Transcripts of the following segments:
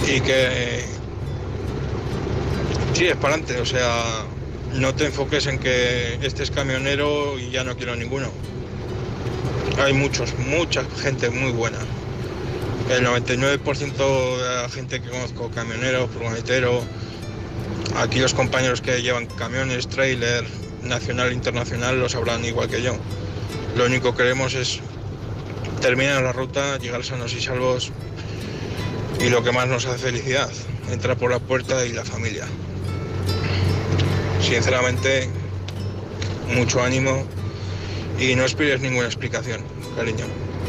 y que tires para adelante, o sea, no te enfoques en que este es camionero y ya no quiero ninguno. Hay mucha gente muy buena. El 99% de la gente que conozco, camionero, furgonetero, aquí los compañeros que llevan camiones, trailer, nacional e internacional, lo sabrán igual que yo. Lo único que queremos es terminar la ruta, llegar sanos y salvos, y lo que más nos hace felicidad, entrar por la puerta y la familia. Sinceramente, mucho ánimo y no esperes ninguna explicación, cariño.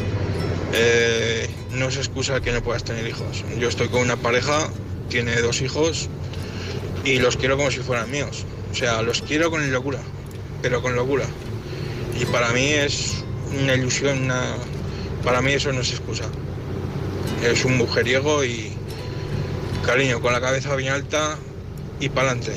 No es excusa que no puedas tener hijos. Yo estoy con una pareja, tiene 2 hijos y los quiero como si fueran míos. O sea, los quiero con locura, pero con locura. Y para mí es una ilusión, para mí eso no es excusa. Es un mujeriego y, cariño, con la cabeza bien alta y para adelante.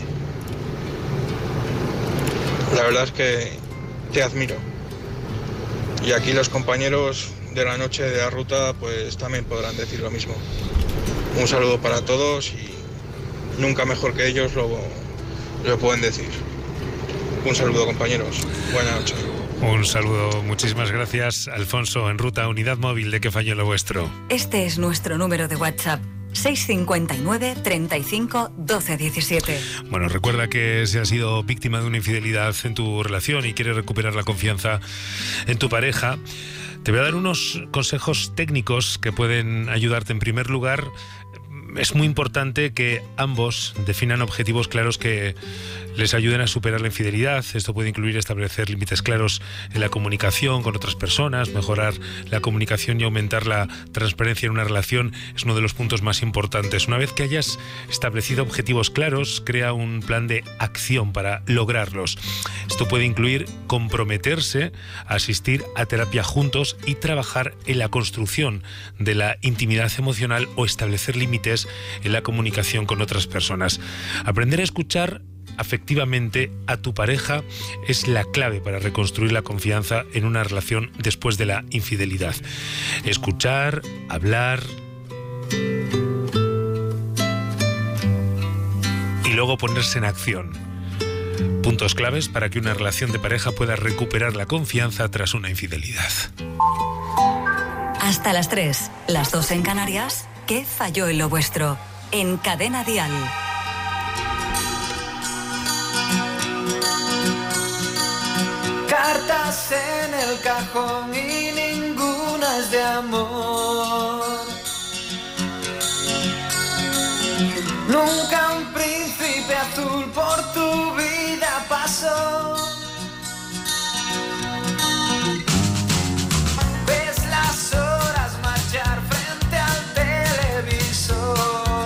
La verdad es que te admiro. Y aquí los compañeros de la noche de la ruta pues también podrán decir lo mismo. Un saludo para todos y nunca mejor que ellos lo pueden decir. Un saludo, compañeros. Buenas noches. Un saludo, muchísimas gracias, Alfonso, en ruta, unidad móvil de Que Falló Lo Vuestro. Este es nuestro número de WhatsApp. 659 35 12 17. Bueno, recuerda que si has sido víctima de una infidelidad en tu relación y quieres recuperar la confianza en tu pareja, te voy a dar unos consejos técnicos que pueden ayudarte. En primer lugar, es muy importante que ambos definan objetivos claros que les ayuden a superar la infidelidad. Esto puede incluir establecer límites claros en la comunicación con otras personas, mejorar la comunicación y aumentar la transparencia en una relación. Es uno de los puntos más importantes. Una vez que hayas establecido objetivos claros, crea un plan de acción para lograrlos. Esto puede incluir comprometerse a asistir a terapia juntos y trabajar en la construcción de la intimidad emocional o establecer límites en la comunicación con otras personas. Aprender a escuchar afectivamente a tu pareja es la clave para reconstruir la confianza en una relación después de la infidelidad. Escuchar, hablar y luego ponerse en acción. Puntos claves para que una relación de pareja pueda recuperar la confianza tras una infidelidad. Hasta las 3, las 2 en Canarias. ¿Qué falló en lo vuestro? En Cadena Dial. Cartas en el cajón y ninguna es de amor. Nunca un príncipe azul por tu vida pasó. Ves las horas marchar frente al televisor.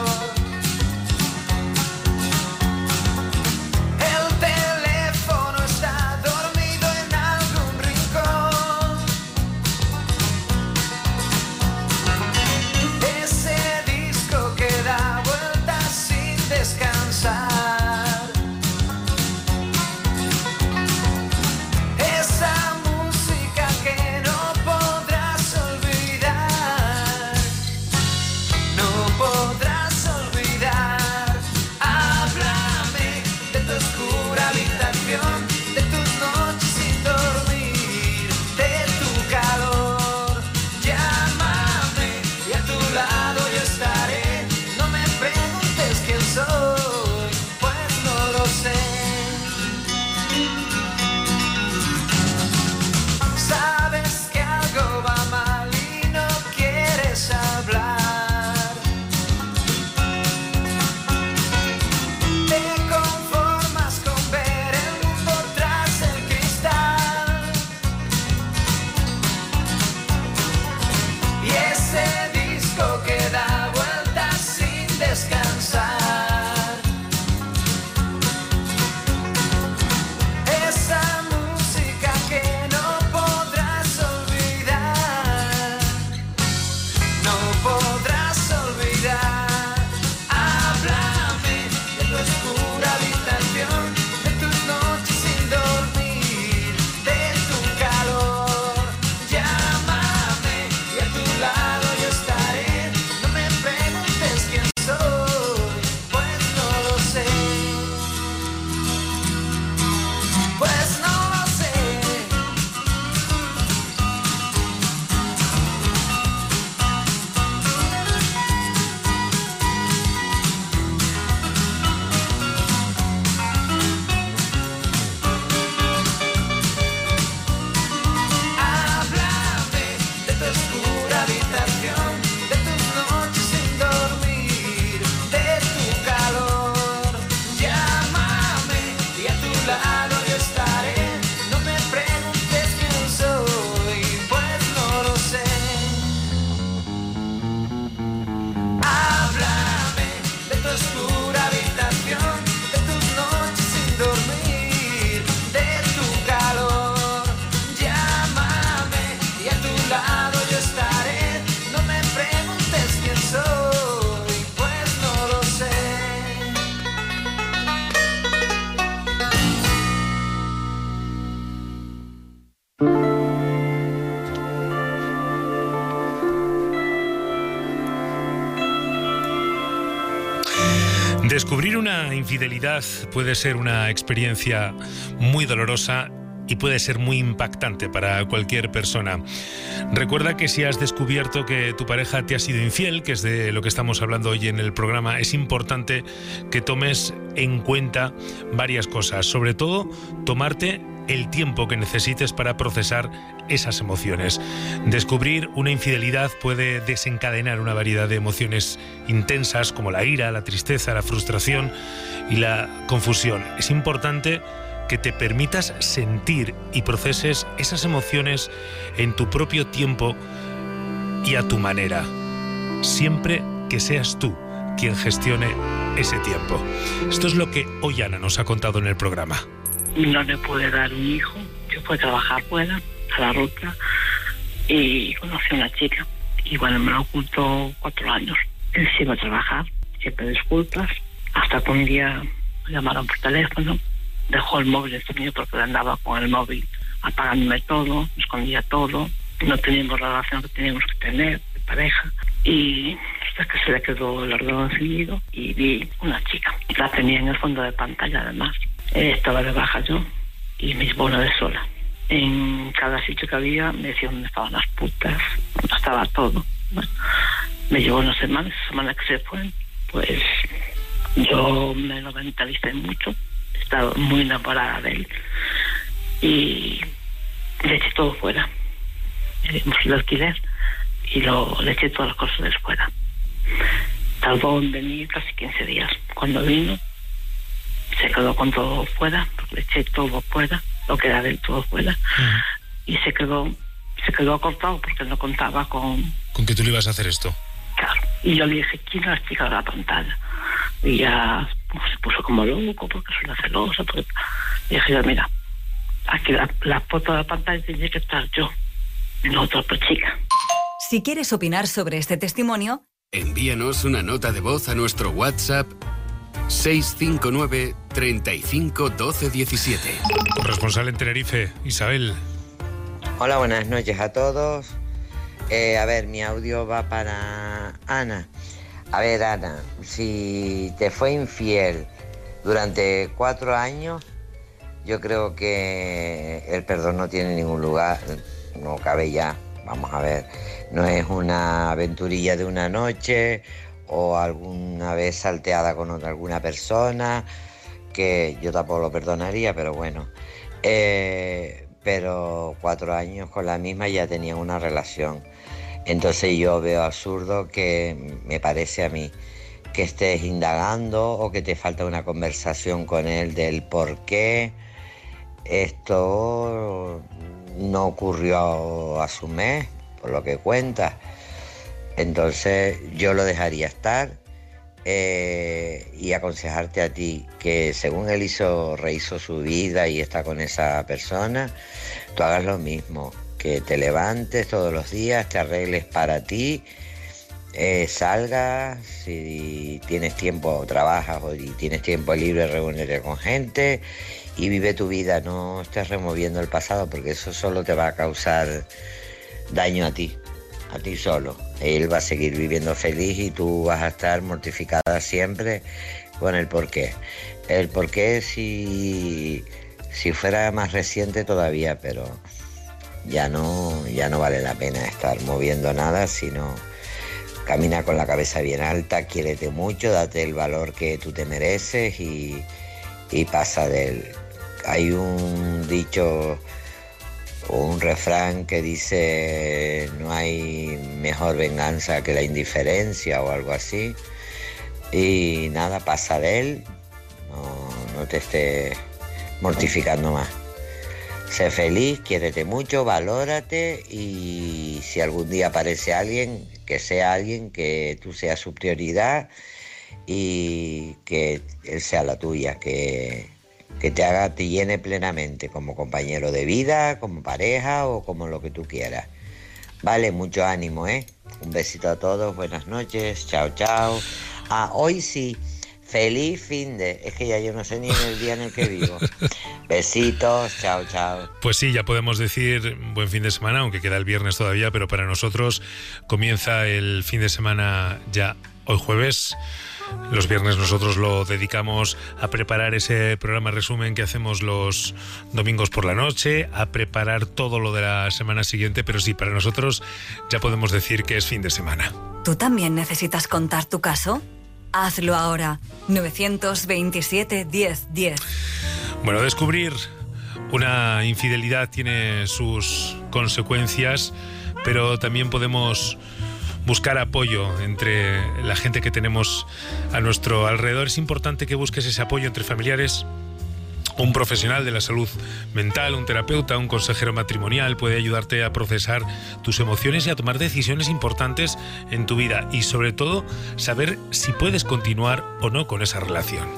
El teléfono está dormido en algún rincón. Ese disco que da vueltas sin descansar. Descubrir una infidelidad puede ser una experiencia muy dolorosa y puede ser muy impactante para cualquier persona. Recuerda que si has descubierto que tu pareja te ha sido infiel, que es de lo que estamos hablando hoy en el programa, es importante que tomes en cuenta varias cosas. Sobre todo, tomarte el tiempo que necesites para procesar esas emociones. Descubrir una infidelidad puede desencadenar una variedad de emociones intensas como la ira, la tristeza, la frustración y la confusión. Es importante que te permitas sentir y proceses esas emociones en tu propio tiempo y a tu manera, siempre que seas tú quien gestione ese tiempo. Esto es lo que hoy Ana nos ha contado en el programa. No le pude dar un hijo, yo fui a trabajar fuera, a la ruta, y conocí a una chica, y bueno, me lo ocultó 4 años. Él se iba a trabajar, siempre disculpas, hasta que un día me llamaron por teléfono. Dejó el móvil encendido porque él andaba con el móvil apagándome todo, me escondía todo. No teníamos la relación que teníamos que tener de pareja. Y hasta que se le quedó el ordenador encendido y vi una chica. La tenía en el fondo de pantalla además. Estaba de baja yo y mis bonos de sola. En cada sitio que había me decían dónde estaban las putas, dónde estaba todo. Bueno, me llevó una semana, esa semana que se fue, pues yo me lo mentalicé mucho. Estaba muy enamorada de él y le eché todo fuera. Hicimos el alquiler y le eché todas las cosas de fuera. Tardó en venir casi 15 días. Cuando vino se quedó con todo fuera, porque le eché todo fuera, lo que era de él todo fuera. Y se quedó cortado porque no contaba con que tú le ibas a hacer esto. Claro. Y yo le dije, ¿quién es la chica de la pantalla? Y ya se puso como loco porque soy una celosa. Y dije yo, mira, aquí la foto de la pantalla tiene que estar yo, no otra chica. Si quieres opinar sobre este testimonio, envíanos una nota de voz a nuestro WhatsApp 659 35 12 17. Corresponsal en Tenerife, Isabel. Hola, buenas noches a todos. A ver, mi audio va para Ana. A ver, Ana, si te fue infiel durante 4 años, yo creo que el perdón no tiene ningún lugar, no cabe ya. Vamos a ver, no es una aventurilla de una noche o alguna vez salteada con alguna persona, que yo tampoco lo perdonaría, pero bueno. Pero 4 años con la misma ya tenían una relación. Entonces yo veo absurdo que me parece a mí que estés indagando o que te falta una conversación con él del por qué esto no ocurrió a su mes, por lo que cuentas. Entonces yo lo dejaría estar y aconsejarte a ti que según él rehizo su vida y está con esa persona, tú hagas lo mismo. Que te levantes todos los días, te arregles para ti, salgas, si tienes tiempo, trabajas o tienes tiempo libre, reúnete con gente y vive tu vida, no estés removiendo el pasado porque eso solo te va a causar daño a ti solo. Él va a seguir viviendo feliz y tú vas a estar mortificada siempre con el porqué. El porqué si fuera más reciente todavía, pero ya no vale la pena estar moviendo nada, sino camina con la cabeza bien alta, quiérete mucho, date el valor que tú te mereces y pasa de él. Hay un dicho o un refrán que dice no hay mejor venganza que la indiferencia o algo así. Y nada, pasa de él, no te estés mortificando más. Sé feliz, quiérete mucho, valórate y si algún día aparece alguien, que sea alguien que tú seas su prioridad y que él sea la tuya, que te llene plenamente como compañero de vida, como pareja o como lo que tú quieras. Vale, mucho ánimo, ¿eh? Un besito a todos, buenas noches, chao, chao. Hoy sí. Feliz fin de... Es que ya yo no sé ni en el día en el que vivo. Besitos, chao, chao. Pues sí, ya podemos decir buen fin de semana, aunque queda el viernes todavía, pero para nosotros comienza el fin de semana ya hoy jueves. Los viernes nosotros lo dedicamos a preparar ese programa resumen que hacemos los domingos por la noche, a preparar todo lo de la semana siguiente, pero sí, para nosotros ya podemos decir que es fin de semana. ¿Tú también necesitas contar tu caso? Hazlo ahora. 927 10 10. Bueno, descubrir una infidelidad tiene sus consecuencias, pero también podemos buscar apoyo entre la gente que tenemos a nuestro alrededor. Es importante que busques ese apoyo entre familiares. Un profesional de la salud mental, un terapeuta, un consejero matrimonial puede ayudarte a procesar tus emociones y a tomar decisiones importantes en tu vida y, sobre todo, saber si puedes continuar o no con esa relación.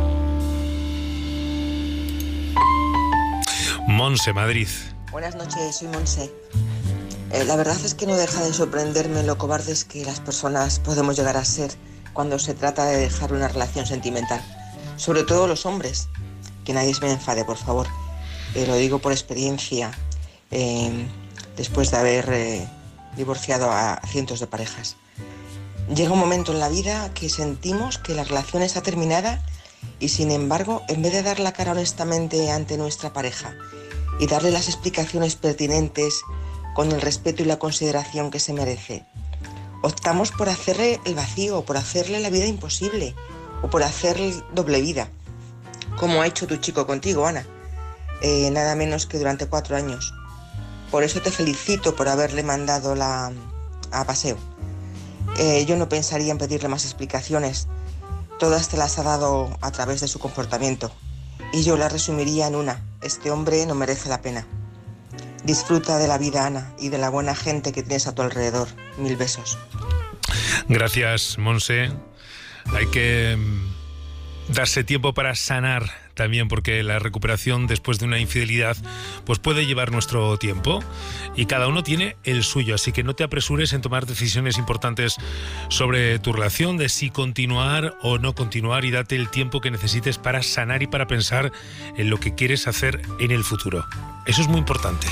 Monse, Madrid. Buenas noches, soy Monse. La verdad es que no deja de sorprenderme lo cobardes que las personas podemos llegar a ser cuando se trata de dejar una relación sentimental. Sobre todo los hombres. Que nadie se me enfade, por favor. Lo digo por experiencia, después de haber divorciado a cientos de parejas. Llega un momento en la vida que sentimos que la relación está terminada y, sin embargo, en vez de dar la cara honestamente ante nuestra pareja y darle las explicaciones pertinentes con el respeto y la consideración que se merece, optamos por hacerle el vacío, por hacerle la vida imposible o por hacerle doble vida, como ha hecho tu chico contigo, Ana, nada menos que durante 4 años. Por eso te felicito por haberle mandado a paseo. Yo no pensaría en pedirle más explicaciones, todas te las ha dado a través de su comportamiento, y yo las resumiría en una: este hombre no merece la pena. Disfruta de la vida, Ana, y de la buena gente que tienes a tu alrededor. 1000 besos. Gracias, Monse. Hay que darse tiempo para sanar también, porque la recuperación después de una infidelidad pues puede llevar nuestro tiempo y cada uno tiene el suyo, así que no te apresures en tomar decisiones importantes sobre tu relación, de si continuar o no continuar, y date el tiempo que necesites para sanar y para pensar en lo que quieres hacer en el futuro. Eso es muy importante.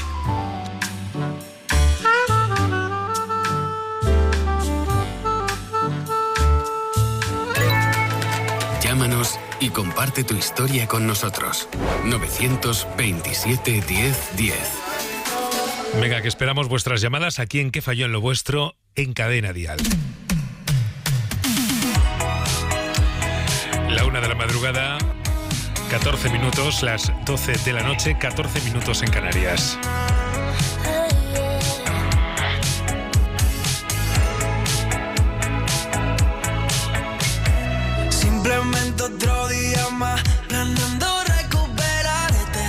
Llámanos y comparte tu historia con nosotros. 927 10 10. Venga, que esperamos vuestras llamadas aquí en ¿Qué falló en lo vuestro? En Cadena Dial. La 1 de la madrugada, 14 minutos, las 12 de la noche, 14 minutos en Canarias. Simplemente otro día más, planeando recuperarte.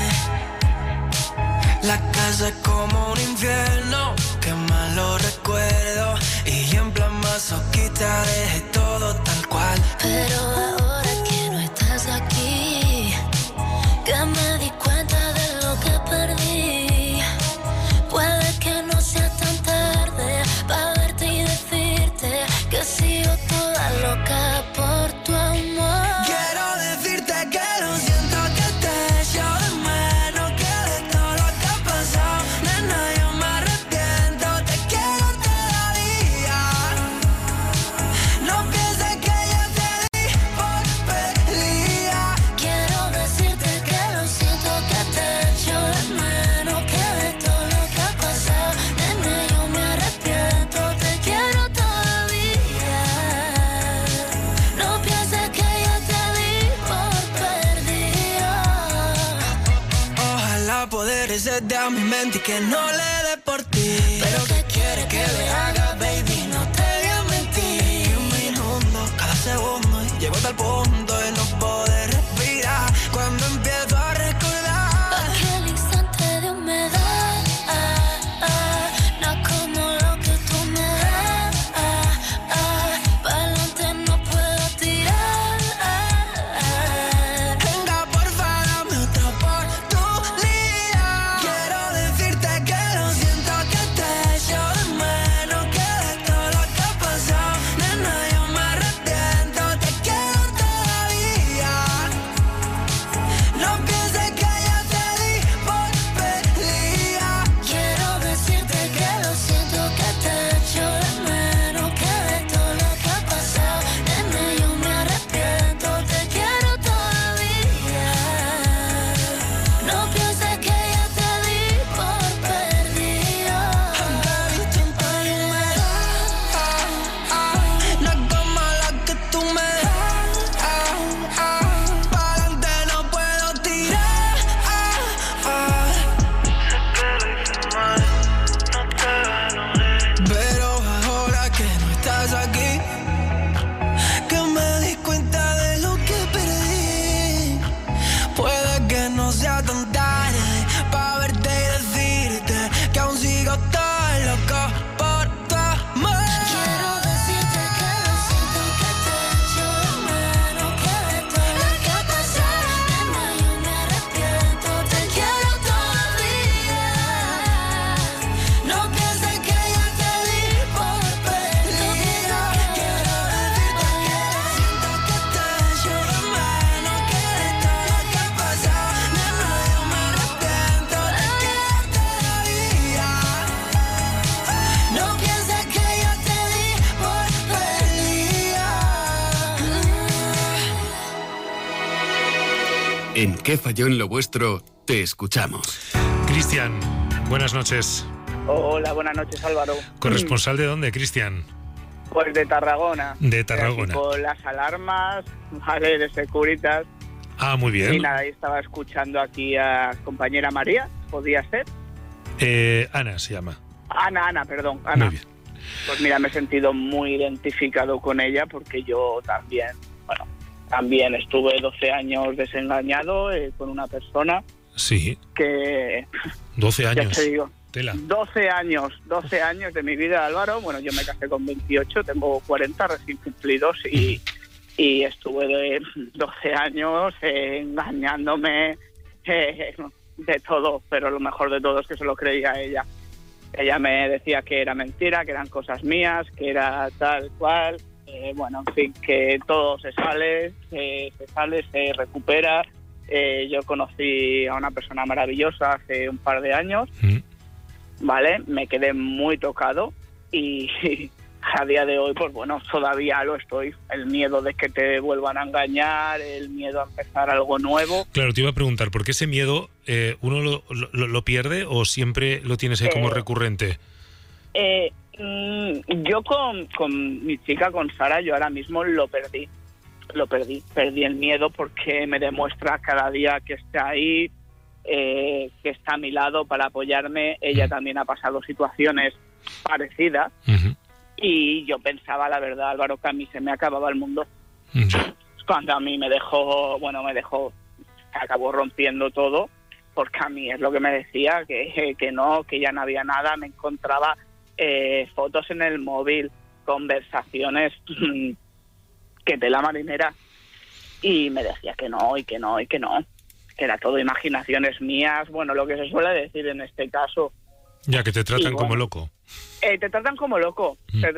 La casa es como un infierno, qué malo recuerdo. Y en plan masoquista dejé todo tal cual. Pero ahora que no estás aquí, que me di cuenta de lo que perdí. Puede que no sea tan tarde para verte y decirte que sigo toda loca por tu amor. Quiero decirte que lo siento, que te echo de menos, que de todo lo que ha pasado, nena, yo me arrepiento, te quiero todavía. No pienses que yo te di por perdida. Quiero decirte que lo siento, que te echo de menos, que de todo lo que ha pasado, nena, yo me arrepiento, te quiero todavía. No pienses que yo te di por perdida. Ojalá poder ser de a mi mente y que no le dé por ti. Pero ¿qué quieres que le haga, baby? No te voy a mentir. Un minuto, cada segundo, y llego hasta el punto de no poder respirar. Cuando empiezo a recordar Aquel instante de humedad, no como lo que tú me das. Pa'lante no puedo tirar. venga, porfa, dame otra oportunidad. Quiero decirte que lo siento, que te echo de menos, que de todo lo que ha pasado, nena, yo me arrepiento, te quiero todavía. En ¿Qué falló en lo vuestro? Te escuchamos. Cristian, buenas noches. Hola, buenas noches, Álvaro. ¿Corresponsal de dónde, Cristian? Pues de Tarragona. De Tarragona. Con las alarmas, vale, de Securitas. Ah, muy bien. Y nada, ahí estaba escuchando aquí a compañera María, ¿podía ser? Ana se llama. Ana, perdón, Ana. Muy bien. Pues mira, me he sentido muy identificado con ella porque yo también estuve 12 años desengañado con una persona. Sí. Que 12 años. Ya te digo. Tela. 12 años de mi vida, Álvaro. Bueno, yo me casé con 28, tengo 40 recién cumplidos y estuve de 12 años engañándome de todo, pero lo mejor de todo es que se lo creía ella. Ella me decía que era mentira, que eran cosas mías, que era tal cual. Bueno, en fin, que todo se sale, se recupera. Yo conocí a una persona maravillosa hace un par de años, ¿vale? Me quedé muy tocado y a día de hoy, pues bueno, todavía lo estoy. El miedo de que te vuelvan a engañar, el miedo a empezar algo nuevo. Claro, te iba a preguntar, ¿por qué ese miedo uno lo pierde o siempre lo tienes ahí como recurrente? Yo con mi chica, con Sara, yo ahora mismo lo perdí el miedo porque me demuestra cada día que está ahí, que está a mi lado para apoyarme. Ella también ha pasado situaciones parecidas y yo pensaba, la verdad, Álvaro, que a mí se me acababa el mundo. Cuando a mí me acabó rompiendo todo, porque a mí es lo que me decía, que no, que ya no había nada. Me encontraba fotos en el móvil, conversaciones que tela marinera, y me decía que no, y que no, y que no, que era todo imaginaciones mías, bueno, lo que se suele decir en este caso. Ya, que te tratan como loco. Te tratan como loco,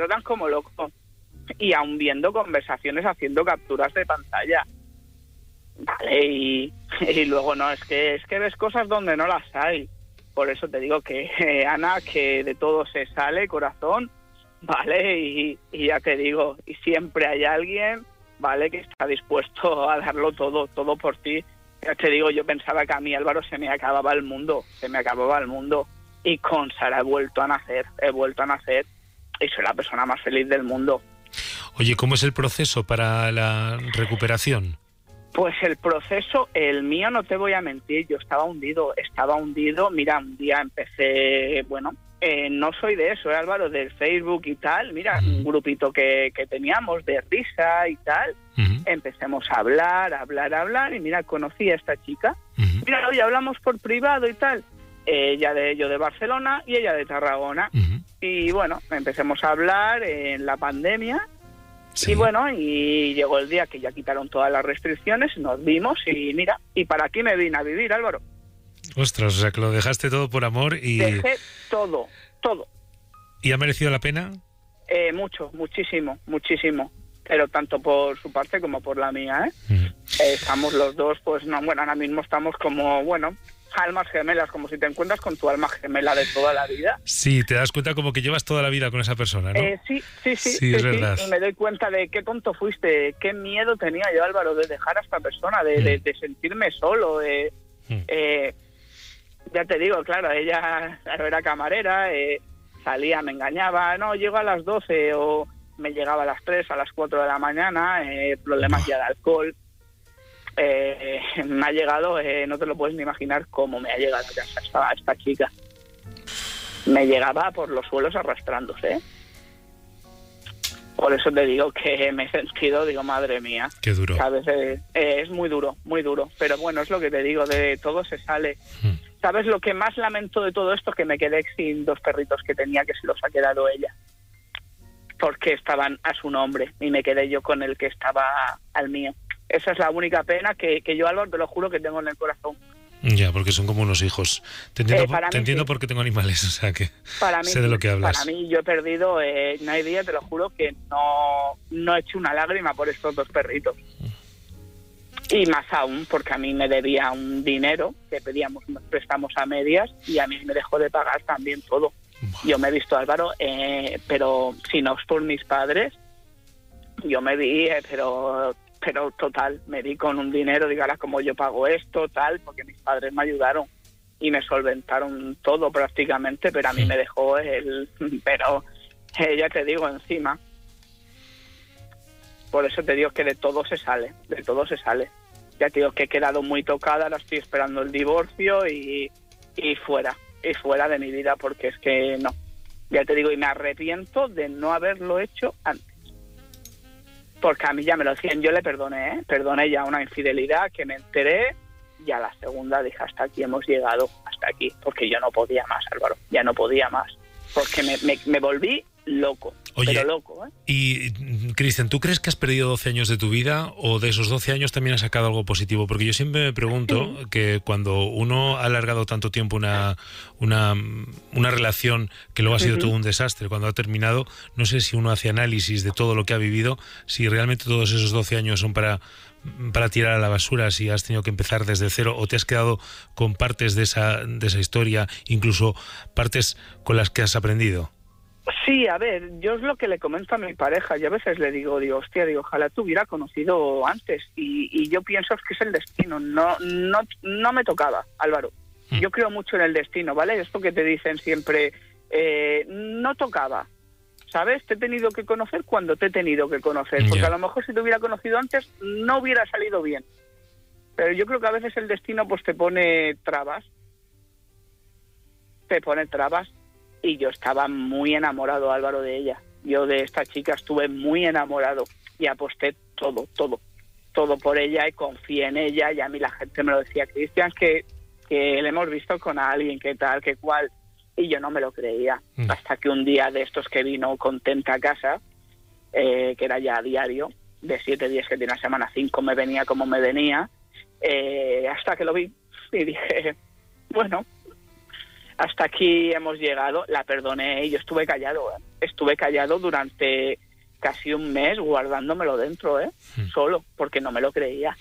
y aún viendo conversaciones, haciendo capturas de pantalla, vale, y luego no, es que ves cosas donde no las hay. Por eso te digo que, Ana, que de todo se sale, corazón, ¿vale? Y ya te digo, y siempre hay alguien, ¿vale?, que está dispuesto a darlo todo por ti. Ya te digo, yo pensaba que a mí, Álvaro, se me acababa el mundo, y con Sara he vuelto a nacer, y soy la persona más feliz del mundo. Oye, ¿cómo es el proceso para la recuperación? Pues el proceso, el mío, no te voy a mentir, yo estaba hundido. Mira, un día empecé, no soy de eso, Álvaro, del Facebook y tal. Mira, un grupito que teníamos de risa y tal. Empecemos a hablar, y mira, conocí a esta chica. Mira, hoy hablamos por privado y tal. Yo de Barcelona y ella de Tarragona. Y bueno, empecemos a hablar en la pandemia. Sí. Y bueno, y llegó el día que ya quitaron todas las restricciones, nos vimos y mira, y para aquí me vine a vivir, Álvaro. Ostras, o sea que lo dejaste todo por amor y... Dejé todo. ¿Y ha merecido la pena? Muchísimo. Pero tanto por su parte como por la mía, estamos los dos, pues no, ahora mismo estamos como, almas gemelas, como si te encuentras con tu alma gemela de toda la vida. Sí, te das cuenta como que llevas toda la vida con esa persona, ¿no? Sí, es verdad. Y me doy cuenta de qué tonto fuiste, qué miedo tenía yo, Álvaro, de dejar a esta persona, de sentirme solo, ya te digo, claro, ella era camarera, salía, me engañaba, no, llego a las 12 o me llegaba a las 3, a las 4 de la mañana, problemas ya de alcohol. Me ha llegado, no te lo puedes ni imaginar cómo me ha llegado a casa esta chica. Me llegaba por los suelos arrastrándose. Por eso te digo que me he sentido, madre mía. Qué duro. ¿Sabes? Es muy duro. Pero bueno, es lo que te digo, de todo se sale. ¿Sabes lo que más lamento de todo esto? Que me quedé sin 2 perritos que tenía, que se los ha quedado ella. Porque estaban a su nombre y me quedé yo con el que estaba al mío. Esa es la única pena que yo, Álvaro, te lo juro, que tengo en el corazón. Ya, porque son como unos hijos. Te entiendo porque tengo animales, o sea que sé de lo que hablas. Para mí, yo he perdido, no hay día, te lo juro, que no he hecho una lágrima por estos 2 perritos. Y más aún, porque a mí me debía un dinero que pedíamos unos préstamos a medias y a mí me dejó de pagar también todo. Yo me he visto, Álvaro, pero si no es por mis padres, yo me vi, pero pero total, me di con un dinero, digo, ahora como yo pago esto, tal, porque mis padres me ayudaron y me solventaron todo prácticamente, pero a mí me dejó pero ya te digo, encima. Por eso te digo que de todo se sale. Ya te digo que he quedado muy tocada, ahora estoy esperando el divorcio y fuera de mi vida, porque es que no. Ya te digo, y me arrepiento de no haberlo hecho antes. Porque a mí ya me lo decían, yo le perdoné, Perdoné ya una infidelidad que me enteré, y a la segunda dije, hasta aquí hemos llegado, hasta aquí, porque yo no podía más, Álvaro, ya no podía más, porque me volví loco. Oye, pero loco, ¿eh? Y, Cristian, ¿tú crees que has perdido 12 años de tu vida o de esos 12 años también has sacado algo positivo? Porque yo siempre me pregunto que cuando uno ha alargado tanto tiempo una relación que luego ha sido todo un desastre, cuando ha terminado, no sé si uno hace análisis de todo lo que ha vivido, si realmente todos esos 12 años son para tirar a la basura, si has tenido que empezar desde cero o te has quedado con partes de esa historia, incluso partes con las que has aprendido. Sí, a ver, yo es lo que le comento a mi pareja, y a veces le digo, hostia, ojalá te hubiera conocido antes, y yo pienso que es el destino, no me tocaba, Álvaro. Yo creo mucho en el destino, ¿vale? Esto que te dicen siempre, no tocaba, ¿sabes? Te he tenido que conocer cuando te he tenido que conocer, porque a lo mejor si te hubiera conocido antes no hubiera salido bien. Pero yo creo que a veces el destino pues te pone trabas, y yo estaba muy enamorado, Álvaro, de ella. Yo de esta chica estuve muy enamorado y aposté todo por ella y confié en ella, y a mí la gente me lo decía, Cristian, que le hemos visto con alguien, que tal, que cual, y yo no me lo creía, hasta que un día de estos que vino contenta a casa, que era ya a diario, de 7 días que tiene una semana, 5 me venía como me venía, hasta que lo vi y dije, bueno, hasta aquí hemos llegado. La perdoné y yo estuve callado durante casi un mes guardándomelo dentro, solo, porque no me lo creía.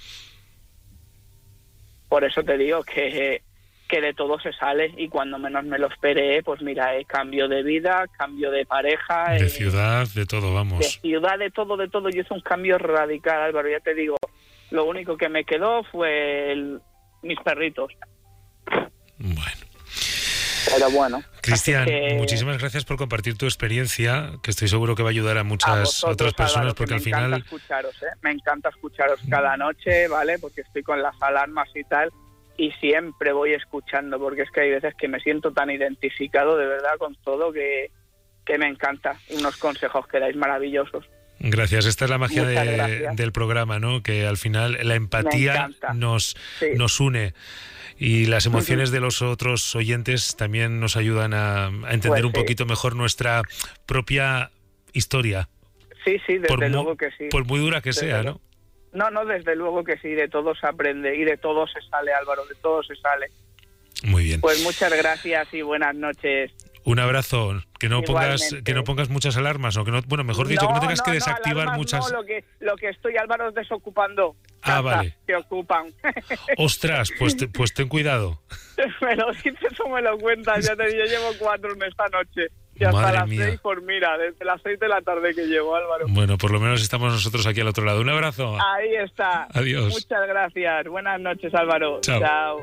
Por eso te digo que de todo se sale, y cuando menos me lo esperé, pues mira, cambio de vida, cambio de pareja, de ciudad, de todo, vamos. De ciudad, de todo, yo hice un cambio radical, Álvaro, ya te digo. Lo único que me quedó fue mis perritos. Bueno. Pero bueno. Cristian, muchísimas gracias por compartir tu experiencia, que estoy seguro que va a ayudar a muchas otras personas, Álvaro, porque al final... Me encanta escucharos cada noche, ¿vale? Porque estoy con las alarmas y tal, y siempre voy escuchando, porque es que hay veces que me siento tan identificado de verdad con todo que me encanta. Unos consejos que dais maravillosos. Gracias, esta es la magia del programa, ¿no? Que al final la empatía nos une. Y las emociones de los otros oyentes también nos ayudan a entender un poquito mejor nuestra propia historia. Sí, desde luego que sí. Por muy dura que sea, ¿no? No, desde luego que sí, de todo se aprende y de todo se sale, Álvaro, de todo se sale. Muy bien. Pues muchas gracias y buenas noches. Un abrazo, que no pongas muchas alarmas, o que no, bueno, mejor dicho, que no tengas que desactivar muchas. No, lo que estoy, Álvaro, es desocupando. Vale. Que ocupan. Ostras, pues ten cuidado. Me lo dices o me lo cuentas, ya te digo, yo llevo 4 en esta noche. Y hasta Madre las mía. 6, pues mira, desde las 6 de la tarde que llego, Álvaro. Bueno, por lo menos estamos nosotros aquí al otro lado. Un abrazo. Ahí está. Adiós. Muchas gracias. Buenas noches, Álvaro. Chao.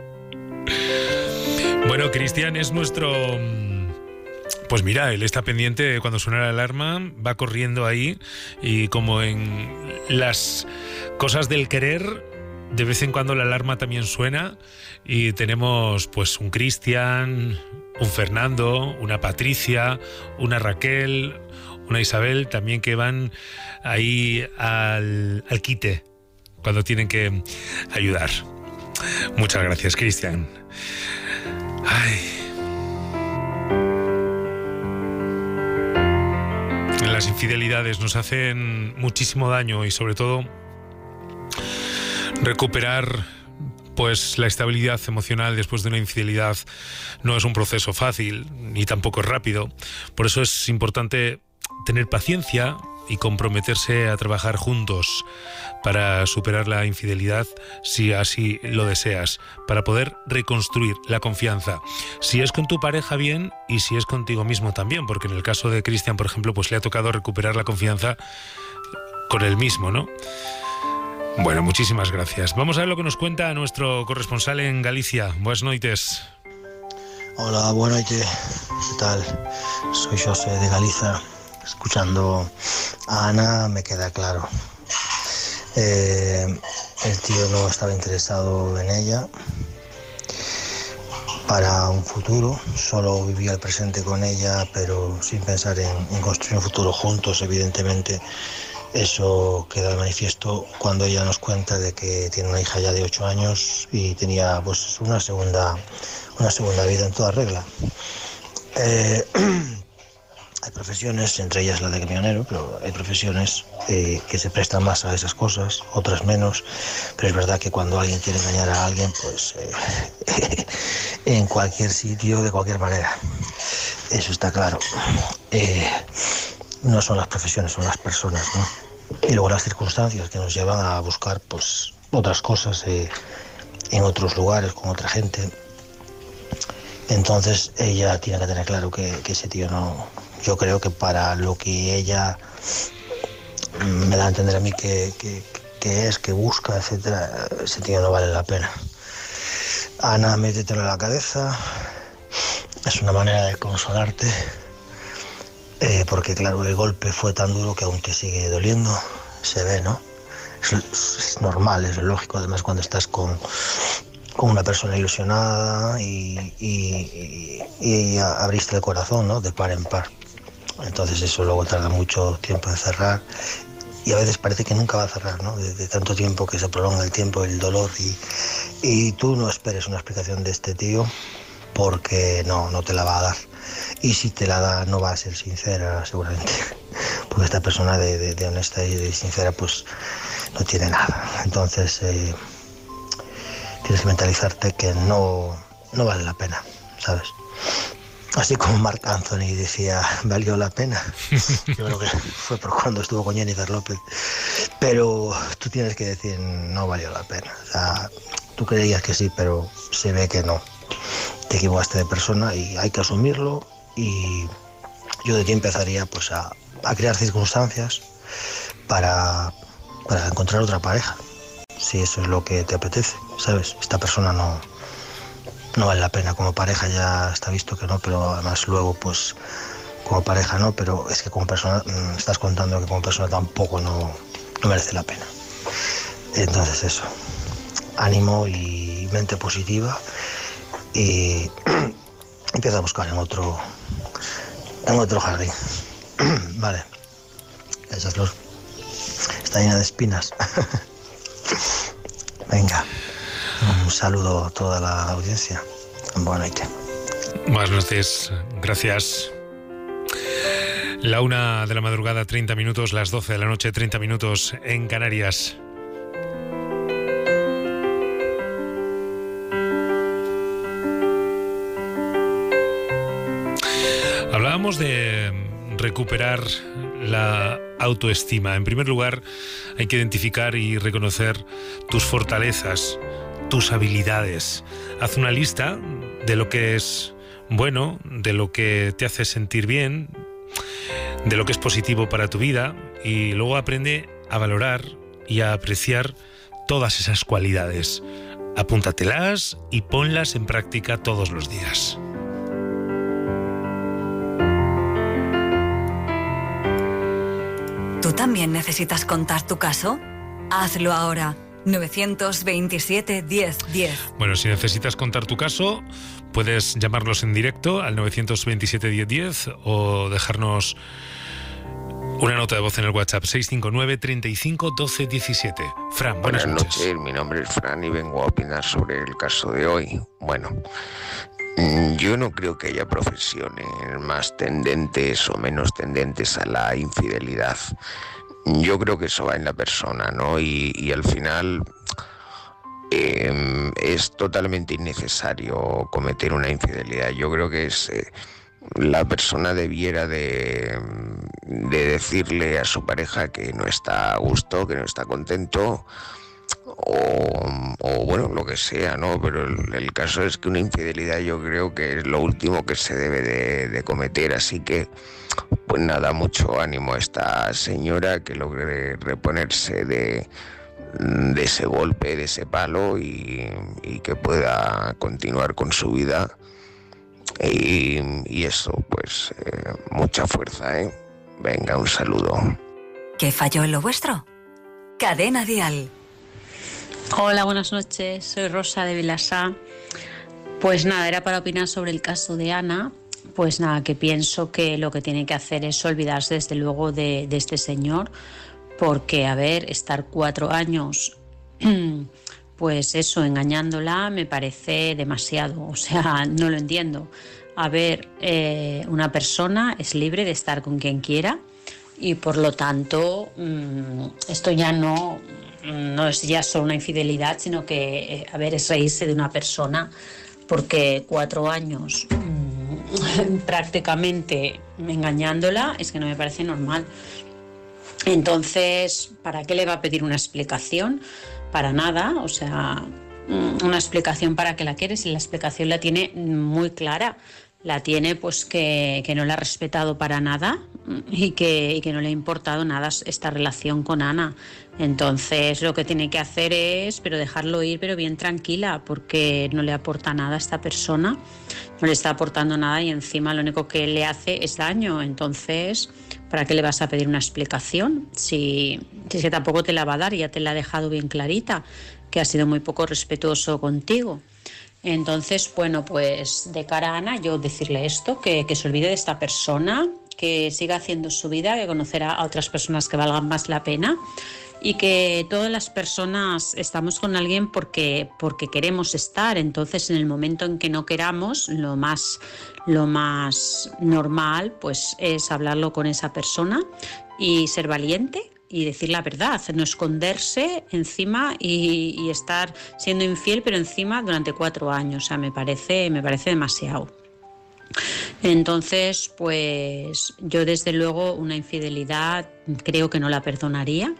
Bueno, Cristian es nuestro... Pues mira, él está pendiente cuando suena la alarma, va corriendo ahí, y como en las cosas del querer, de vez en cuando la alarma también suena, y tenemos pues un Cristian, un Fernando, una Patricia, una Raquel, una Isabel, también que van ahí al quite cuando tienen que ayudar. Muchas gracias, Cristian. Ay... Las infidelidades nos hacen muchísimo daño, y sobre todo recuperar pues la estabilidad emocional después de una infidelidad no es un proceso fácil ni tampoco es rápido. Por eso es importante tener paciencia y comprometerse a trabajar juntos para superar la infidelidad, si así lo deseas, para poder reconstruir la confianza. Si es con tu pareja, bien, y si es contigo mismo también, porque en el caso de Cristian, por ejemplo, pues le ha tocado recuperar la confianza con él mismo, ¿no? Bueno, muchísimas gracias. Vamos a ver lo que nos cuenta nuestro corresponsal en Galicia. Buenas noches. Hola, buenas noches. ¿Qué tal? Soy José de Galicia. Escuchando a Ana me queda claro. El tío no estaba interesado en ella para un futuro, solo vivía el presente con ella, pero sin pensar en construir un futuro juntos, evidentemente. Eso queda de manifiesto cuando ella nos cuenta de que tiene una hija ya de 8 años y tenía pues una segunda vida en toda regla. Hay profesiones, entre ellas la de camionero, pero hay profesiones que se prestan más a esas cosas, otras menos, pero es verdad que cuando alguien quiere engañar a alguien, pues en cualquier sitio, de cualquier manera, eso está claro. No son las profesiones, son las personas, ¿no? Y luego las circunstancias que nos llevan a buscar pues otras cosas en otros lugares, con otra gente. Entonces ella tiene que tener claro que ese tío no... Yo creo que para lo que ella me da a entender a mí que busca, etcétera, ese tío no vale la pena. Ana, métetelo en la cabeza. Es una manera de consolarte. Porque claro, el golpe fue tan duro que aún te sigue doliendo, se ve, ¿no? Es normal, es lógico, además cuando estás con una persona ilusionada y abriste el corazón, ¿no? De par en par. Entonces eso luego tarda mucho tiempo en cerrar y a veces parece que nunca va a cerrar, ¿no? De tanto tiempo que se prolonga el tiempo, el dolor y tú no esperes una explicación de este tío porque no te la va a dar. Y si te la da no va a ser sincera seguramente, porque esta persona de honesta y de sincera pues no tiene nada. Entonces tienes que mentalizarte que no vale la pena, ¿sabes? Así como Marc Anthony decía, valió la pena. Yo creo que fue por cuando estuvo con Jennifer López. Pero tú tienes que decir, no valió la pena. O sea, tú creías que sí, pero se ve que no. Te equivocaste de persona y hay que asumirlo. Y yo de ti empezaría pues a crear circunstancias para encontrar otra pareja, si eso es lo que te apetece, ¿sabes? Esta persona no vale la pena como pareja, ya está visto que no, pero además luego pues como pareja no, pero es que como persona estás contando que como persona tampoco no merece la pena. Entonces eso, ánimo y mente positiva y empieza a buscar en otro jardín. Vale. Esa flor está llena de espinas. Venga. Un saludo a toda la audiencia. Buenas noches. Buenas noches. Gracias. La 1 de la madrugada, 30 minutos, las 12 de la noche, 30 minutos en Canarias. Hablábamos de recuperar la autoestima. En primer lugar, hay que identificar y reconocer tus fortalezas, tus habilidades. Haz una lista de lo que es bueno, de lo que te hace sentir bien, de lo que es positivo para tu vida y luego aprende a valorar y a apreciar todas esas cualidades. Apúntatelas y ponlas en práctica todos los días. ¿Tú también necesitas contar tu caso? Hazlo ahora. 927 10 10. Bueno, si necesitas contar tu caso, puedes llamarnos en directo al 927 10 10 o dejarnos una nota de voz en el WhatsApp 659 35 12 17. Fran, buenas noches. Mi nombre es Fran y vengo a opinar sobre el caso de hoy. Bueno, yo no creo que haya profesiones más tendentes o menos tendentes a la infidelidad. Yo creo que eso va en la persona, ¿no? Y al final es totalmente innecesario cometer una infidelidad. Yo creo que la persona debiera de decirle a su pareja que no está a gusto, que no está contento, o bueno, lo que sea, ¿no? Pero el caso es que una infidelidad yo creo que es lo último que se debe de cometer, así que pues nada, mucho ánimo a esta señora, que logre reponerse de de ese golpe, de ese palo y que pueda continuar con su vida. Y eso, pues, mucha fuerza, ¿eh? Venga, un saludo. ¿Qué falló en lo vuestro? Cadena Dial. Hola, buenas noches. Soy Rosa de Vilassar. Pues nada, era para opinar sobre el caso de Ana. Pues nada, que pienso que lo que tiene que hacer es olvidarse desde luego de este señor, porque, a ver, estar 4 años, pues eso, engañándola, me parece demasiado. O sea, no lo entiendo. A ver, una persona es libre de estar con quien quiera y por lo tanto esto ya no es ya solo una infidelidad, sino que, a ver, es reírse de una persona, porque 4 años prácticamente engañándola es que no me parece normal. Entonces, ¿para qué le va a pedir una explicación? Para nada, o sea, una explicación para qué la quiere, si la explicación la tiene muy clara. La tiene pues que no la ha respetado para nada y que no le ha importado nada esta relación con Ana. Entonces lo que tiene que hacer es dejarlo ir, pero bien tranquila, porque no le aporta nada a esta persona, no le está aportando nada y encima lo único que le hace es daño. Entonces, ¿para qué le vas a pedir una explicación? Si es que tampoco te la va a dar, ya te la ha dejado bien clarita, que ha sido muy poco respetuoso contigo. Entonces, bueno, pues de cara a Ana, yo decirle esto, que se olvide de esta persona, que siga haciendo su vida, que conocerá a otras personas que valgan más la pena y que todas las personas estamos con alguien porque queremos estar. Entonces, en el momento en que no queramos, lo más normal pues es hablarlo con esa persona y ser valiente y decir la verdad, no esconderse encima y estar siendo infiel, pero encima durante 4 años. O sea, me parece demasiado. Entonces, pues yo desde luego una infidelidad creo que no la perdonaría,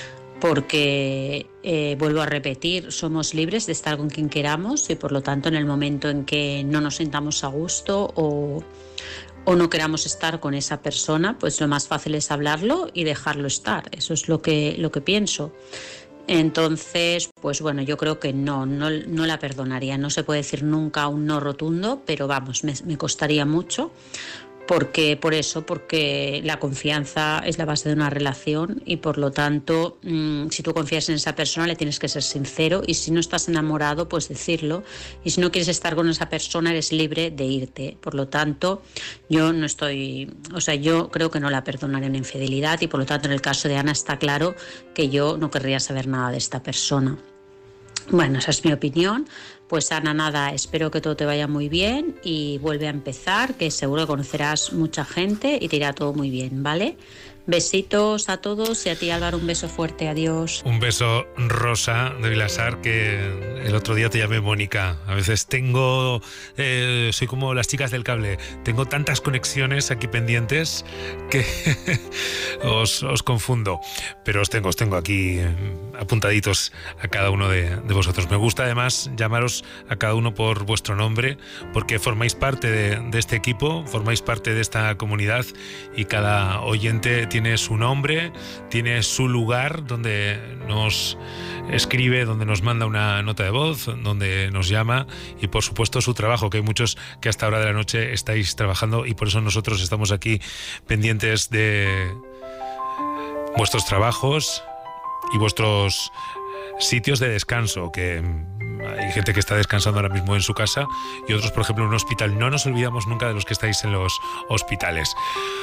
porque vuelvo a repetir, somos libres de estar con quien queramos y por lo tanto en el momento en que no nos sintamos a gusto o no queramos estar con esa persona, pues lo más fácil es hablarlo y dejarlo estar. Eso es lo que pienso. Entonces, pues bueno, yo creo que no la perdonaría. No se puede decir nunca un no rotundo, pero vamos, me costaría mucho. Porque la confianza es la base de una relación y por lo tanto, si tú confías en esa persona le tienes que ser sincero y si no estás enamorado, pues decirlo, y si no quieres estar con esa persona eres libre de irte. Por lo tanto, yo creo que no la perdonaré una infidelidad y por lo tanto en el caso de Ana está claro que yo no querría saber nada de esta persona. Bueno, esa es mi opinión. Pues Ana, nada, espero que todo te vaya muy bien y vuelve a empezar, que seguro que conocerás mucha gente y te irá todo muy bien, ¿vale? Besitos a todos y a ti, Álvaro, un beso fuerte, adiós. Un beso, Rosa de Vilassar, que el otro día te llamé Mónica. A veces soy como las chicas del cable, tengo tantas conexiones aquí pendientes que os confundo, pero os tengo aquí apuntaditos a cada uno de vosotros. Me gusta además llamaros a cada uno por vuestro nombre, porque formáis parte de este equipo, formáis parte de esta comunidad y cada oyente tiene su nombre, tiene su lugar donde nos escribe, donde nos manda una nota de voz, donde nos llama y por supuesto su trabajo, que hay muchos que hasta hora de la noche estáis trabajando y por eso nosotros estamos aquí pendientes de vuestros trabajos y vuestros sitios de descanso, que hay gente que está descansando ahora mismo en su casa y otros, por ejemplo, en un hospital. No nos olvidamos nunca de los que estáis en los hospitales.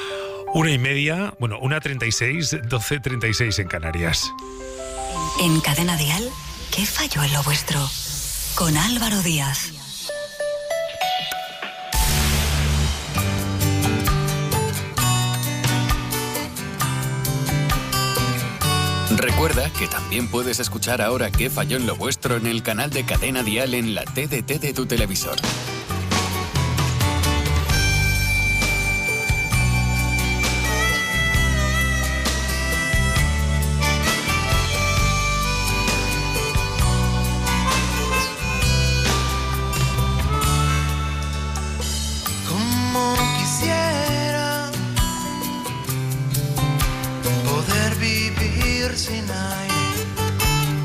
1:30, 1:36, 12:36 en Canarias. En Cadena Dial, ¿qué falló en lo vuestro? Con Álvaro Díaz. Recuerda que también puedes escuchar ahora qué falló en lo vuestro en el canal de Cadena Dial en la TDT de tu televisor. Como quisiera poder vivir sin aire,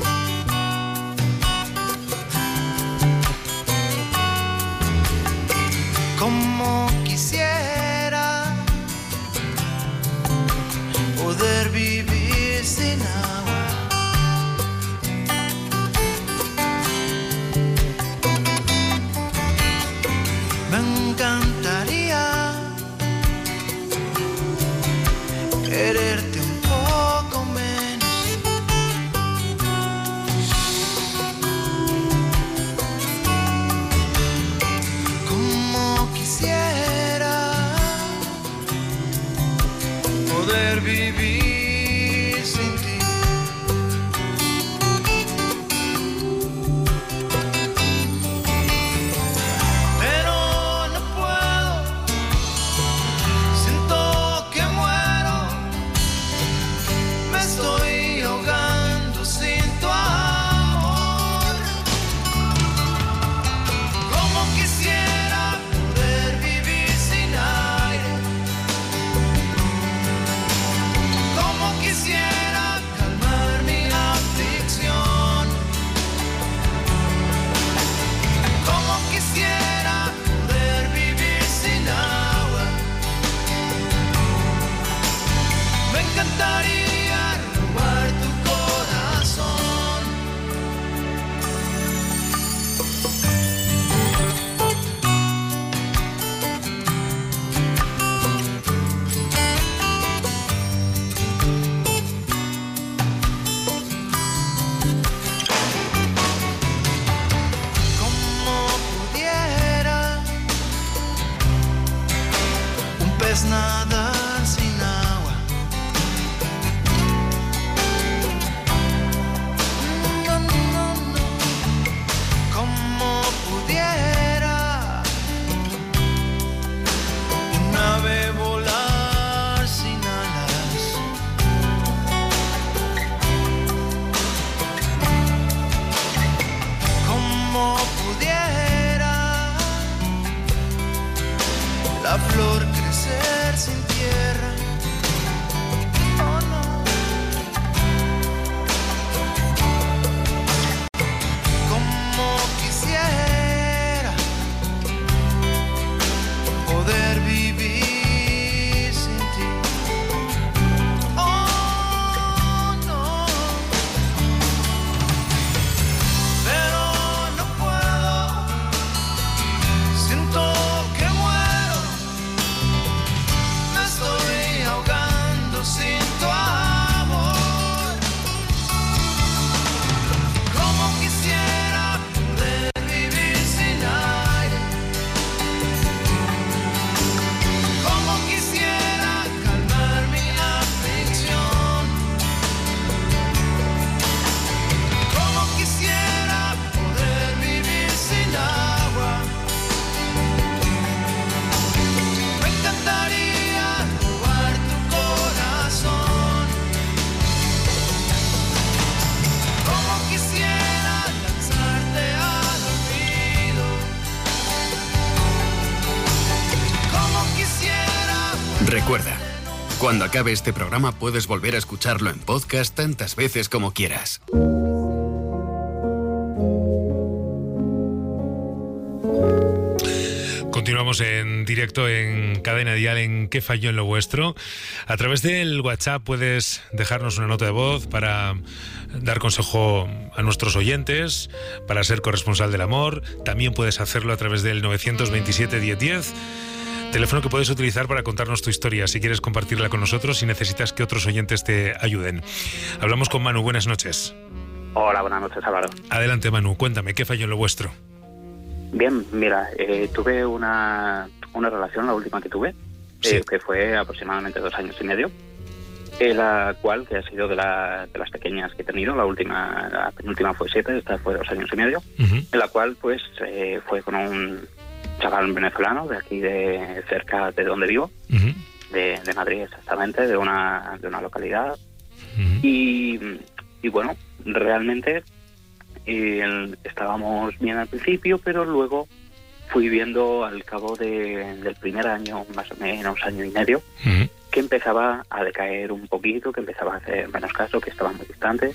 Recuerda, cuando acabe este programa puedes volver a escucharlo en podcast tantas veces como quieras. Continuamos en directo en Cadena Dial en ¿Qué falló en lo vuestro? A través del WhatsApp puedes dejarnos una nota de voz para dar consejo a nuestros oyentes, para ser corresponsal del amor. También puedes hacerlo a través del 927 1010, teléfono que puedes utilizar para contarnos tu historia, si quieres compartirla con nosotros, si necesitas que otros oyentes te ayuden. Hablamos con Manu, buenas noches. Hola, buenas noches, Álvaro. Adelante, Manu, cuéntame, ¿qué falló en lo vuestro? Bien, mira, tuve una relación, la última que tuve, que fue aproximadamente 2 años y medio, la cual, que ha sido de las pequeñas que he tenido, la penúltima fue 7, esta fue 2 años y medio, en la cual pues fue con un chaval venezolano de aquí, de cerca de donde vivo, de Madrid exactamente, de una localidad, y bueno, realmente estábamos bien al principio, pero luego fui viendo al cabo del primer año, más o menos año y medio, que empezaba a decaer un poquito, que empezaba a hacer menos caso, que estaba muy distante,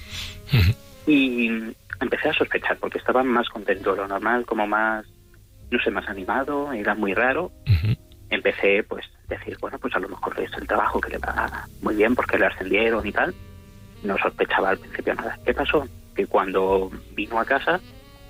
y empecé a sospechar, porque estaba más contento de lo normal, como más, no sé, más animado, era muy raro. Empecé pues a decir, bueno, pues a lo mejor es el trabajo que le va muy bien porque le ascendieron y tal. No sospechaba al principio nada. ¿Qué pasó? Que cuando vino a casa,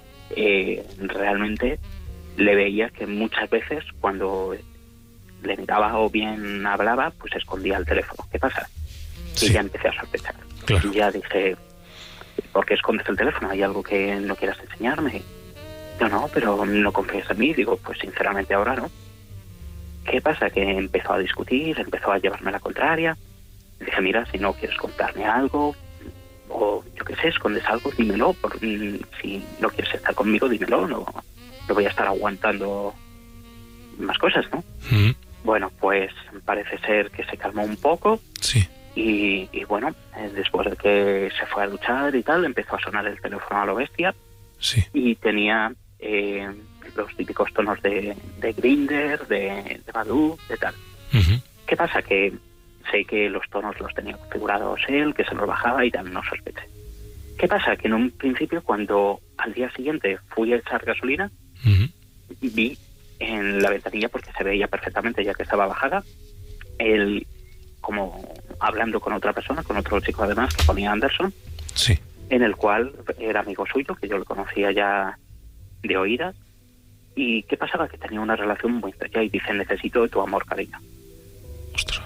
realmente le veía que muchas veces cuando le miraba o bien hablaba, pues escondía el teléfono. ¿Qué pasa? Sí. Y ya empecé a sospechar. Claro. Y ya dije, ¿por qué escondes el teléfono? ¿Hay algo que no quieras enseñarme? No, pero no confías en mí. Digo, pues sinceramente ahora no. ¿Qué pasa? Que empezó a discutir, empezó a llevarme la contraria. Dije, mira, si no quieres contarme algo, o yo qué sé, escondes algo, dímelo. Si no quieres estar conmigo, dímelo. No voy a estar aguantando más cosas, ¿no? Bueno, pues parece ser que se calmó un poco. Sí. Y bueno, después de que se fue a duchar y tal, empezó a sonar el teléfono a lo bestia. Sí. Y tenía los típicos tonos de Grindr, de Badoo, de tal. ¿Qué pasa? Que sé que los tonos los tenía configurados él, que se los bajaba y tal, no sospeché. ¿Qué pasa? Que en un principio, cuando al día siguiente fui a echar gasolina, vi en la ventanilla, porque se veía perfectamente ya que estaba bajada, él como hablando con otra persona, con otro chico además, que ponía Anderson, sí, en el cual era amigo suyo, que yo lo conocía ya de oídas. ¿Y qué pasaba? Que tenía una relación muy estrecha y dice, necesito de tu amor, cariño. Ostras.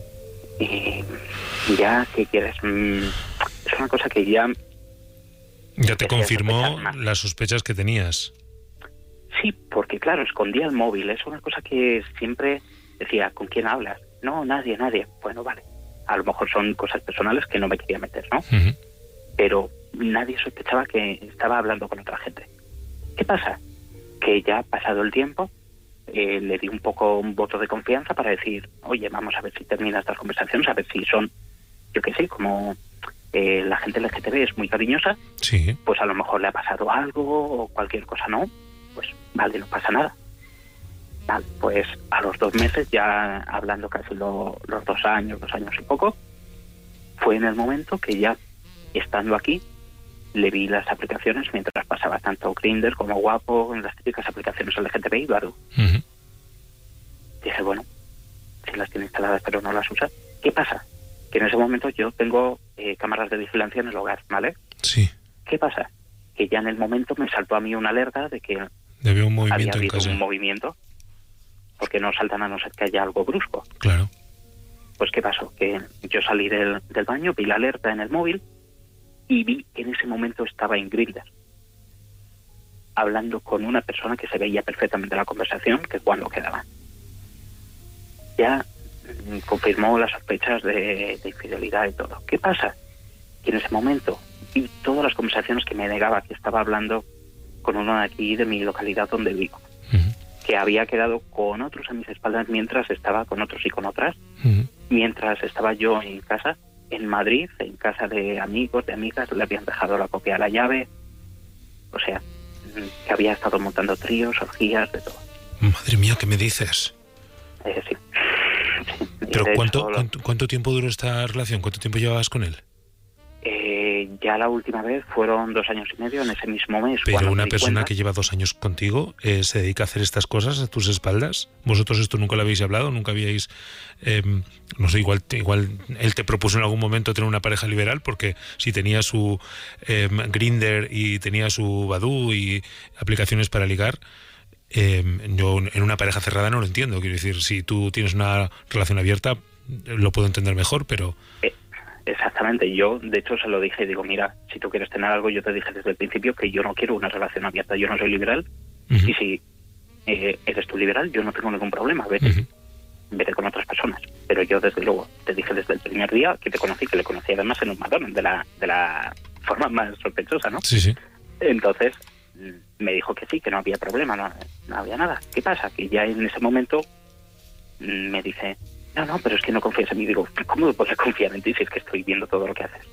Y ya, ¿qué quieres? Es una cosa que ya... Ya te confirmó las sospechas que tenías. Sí, porque claro, escondía el móvil. Es una cosa que siempre decía, ¿con quién hablas? No, nadie. Bueno, vale. A lo mejor son cosas personales que no me quería meter, ¿no? Pero nadie sospechaba que estaba hablando con otra gente. ¿Qué pasa? Que ya pasado el tiempo, le di un poco un voto de confianza para decir, oye, vamos a ver si termina estas conversaciones, a ver si son, yo qué sé, como la gente LGTB es muy cariñosa, sí, pues a lo mejor le ha pasado algo o cualquier cosa, ¿no? Pues vale, no pasa nada. Vale, pues a los 2 meses, ya hablando casi los 2 años y poco, fue en el momento que ya, estando aquí, le vi las aplicaciones mientras pasaba tanto Grindr como Guapo, en las típicas aplicaciones LGTB y Badoo. Dije, bueno, si las tiene instaladas pero no las usa, ¿qué pasa? Que en ese momento yo tengo cámaras de vigilancia en el hogar, ¿vale? Sí. ¿Qué pasa? Que ya en el momento me saltó a mí una alerta de que había un movimiento había habido en casa. un movimiento, porque no saltan a no ser que haya algo brusco. Claro. Pues ¿qué pasó? Que yo salí del baño, vi la alerta en el móvil y vi que en ese momento estaba en Grindr, hablando con una persona que se veía perfectamente la conversación, que cuando quedaba. Ya confirmó las sospechas de infidelidad y todo. ¿Qué pasa? Que en ese momento vi todas las conversaciones que me negaba, que estaba hablando con uno de aquí, de mi localidad donde vivo, que había quedado con otros a mis espaldas mientras estaba con otros y con otras, mientras estaba yo en casa, en Madrid, en casa de amigos, de amigas, le habían dejado la copia de la llave, o sea, que había estado montando tríos, orgías, de todo. Madre mía, ¿qué me dices? Sí. ¿Pero cuánto tiempo duró esta relación? ¿Cuánto tiempo llevabas con él? Ya la última vez fueron 2 años y medio en ese mismo mes. Pero una persona que lleva 2 años contigo se dedica a hacer estas cosas a tus espaldas. ¿Vosotros esto nunca lo habéis hablado? ¿Nunca habíais, no sé, igual él te propuso en algún momento tener una pareja liberal? Porque si tenía su Grindr y tenía su Badoo y aplicaciones para ligar, yo en una pareja cerrada no lo entiendo. Quiero decir, si tú tienes una relación abierta, lo puedo entender mejor, pero... Exactamente, yo de hecho se lo dije, digo, mira, si tú quieres tener algo, yo te dije desde el principio que yo no quiero una relación abierta, yo no soy liberal, y si eres tú liberal, yo no tengo ningún problema, vete con otras personas, pero yo desde luego te dije desde el primer día que te conocí, que le conocí además en un McDonald's, de la forma más sospechosa, ¿no? Sí. Entonces me dijo que sí, que no había problema, no había nada. ¿Qué pasa? Que ya en ese momento me dice... No, pero es que no confías en mí. Digo, ¿cómo voy a confiar en ti si es que estoy viendo todo lo que haces?